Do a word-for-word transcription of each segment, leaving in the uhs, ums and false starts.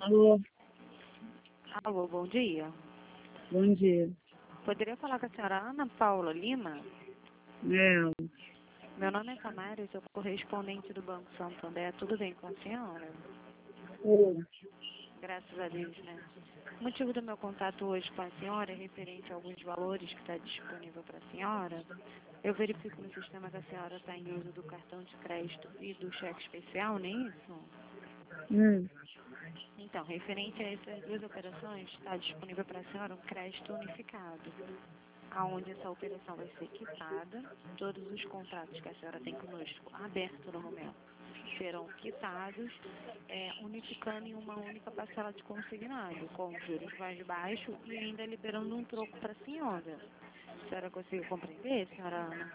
Alô, Alô, bom dia. bom dia. Poderia falar com a senhora Ana Paula Lima? É, Meu nome é Tamara, eu sou correspondente do Banco Santander. Tudo bem com a senhora? ô, Graças a Deus, né? O motivo do meu contato hoje com a senhora é referente a alguns valores que está disponível para a senhora. Eu verifico no sistema que a senhora está em uso do cartão de crédito e do cheque especial, não é isso? hum, Então, referente a essas duas operações, está disponível para a senhora um crédito unificado, aonde essa operação vai ser quitada, todos os contratos que a senhora tem conosco abertos no momento serão quitados, é, unificando em uma única parcela de consignado, com juros mais baixos e ainda liberando um troco para a senhora. A senhora conseguiu compreender, senhora Ana?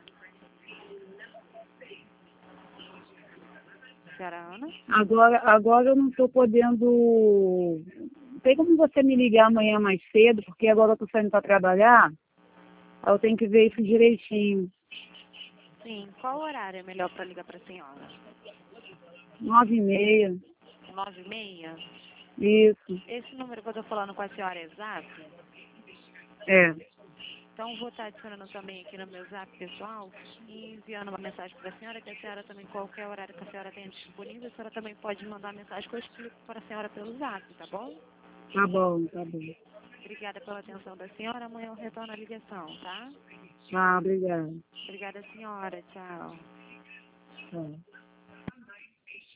Senhora Ana? agora, agora eu não estou podendo. Tem como você me ligar amanhã mais cedo, porque agora eu estou saindo para trabalhar, aí eu tenho que ver isso direitinho. Sim, qual horário é melhor para ligar para a senhora? Nove e meia, Nove e meia? isso, Esse número que eu estou falando com a senhora é zap? é, Então, vou estar adicionando também aqui no meu zap pessoal e enviando uma mensagem para a senhora, que a senhora também, qualquer horário que a senhora tenha disponível, a senhora também pode mandar mensagem que eu explico para a senhora pelo zap, tá bom? tá bom, tá bom. Obrigada pela atenção da senhora. Amanhã eu retorno a ligação, tá? Ah, obrigada. Obrigada, senhora. Tchau. Tá.